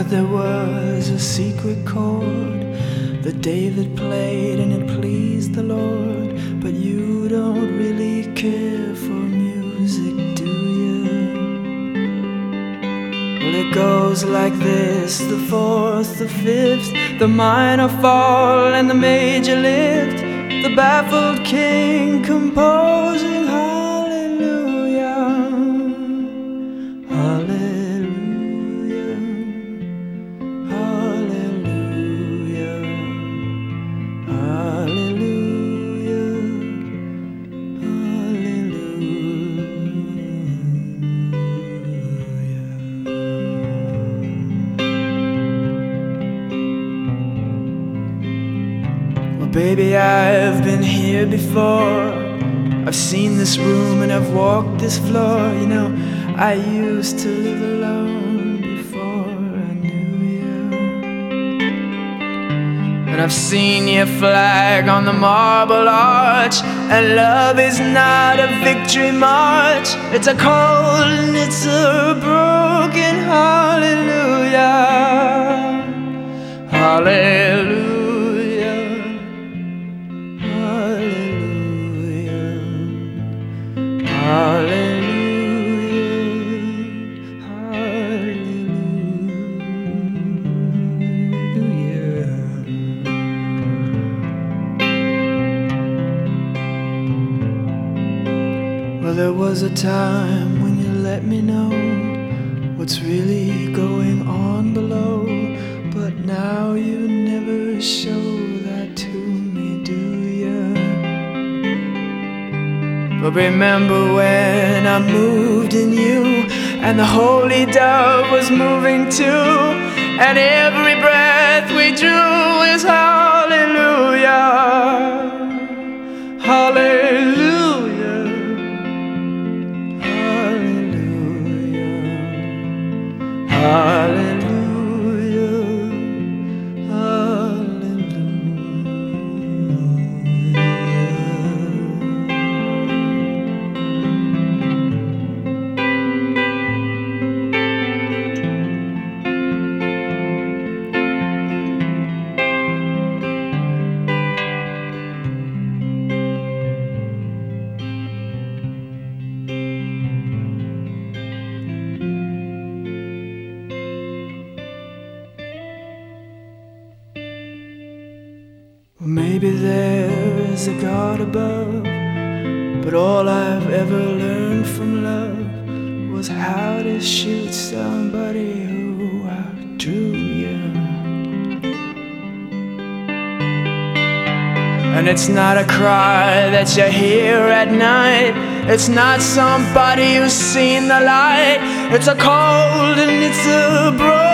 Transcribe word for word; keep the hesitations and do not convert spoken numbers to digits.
heard there was a secret chord that David played and it pleased the Lord. But you don't really care for music, do you? Well, it goes like this: the fourth, the fifth, the minor fall and the major lift, the baffled king composing hallelujah, hallelujah, hallelujah, hallelujah, hallelujah. Well, baby, I've been here before. I've seen this room and I've walked this floor. You know, I used to live alone before I knew you. And I've seen your flag on the marble arch. And love is not a victory march. It's a cold and it's a broken hallelujah, hallelujah. Hallelujah, hallelujah. Well, there was a time when you let me know what's really going on below, but now you never show that to me, do you? But remember when I moved in you, and the holy dove was moving too, and every breath we drew is hallelujah, hallelujah, hallelujah, hallelujah. Well, maybe there is a God above, but all I've ever learned from love was how to shoot somebody who outdrew you. And it's not a cry that you hear at night. It's not somebody who's seen the light. It's a cold and it's a broken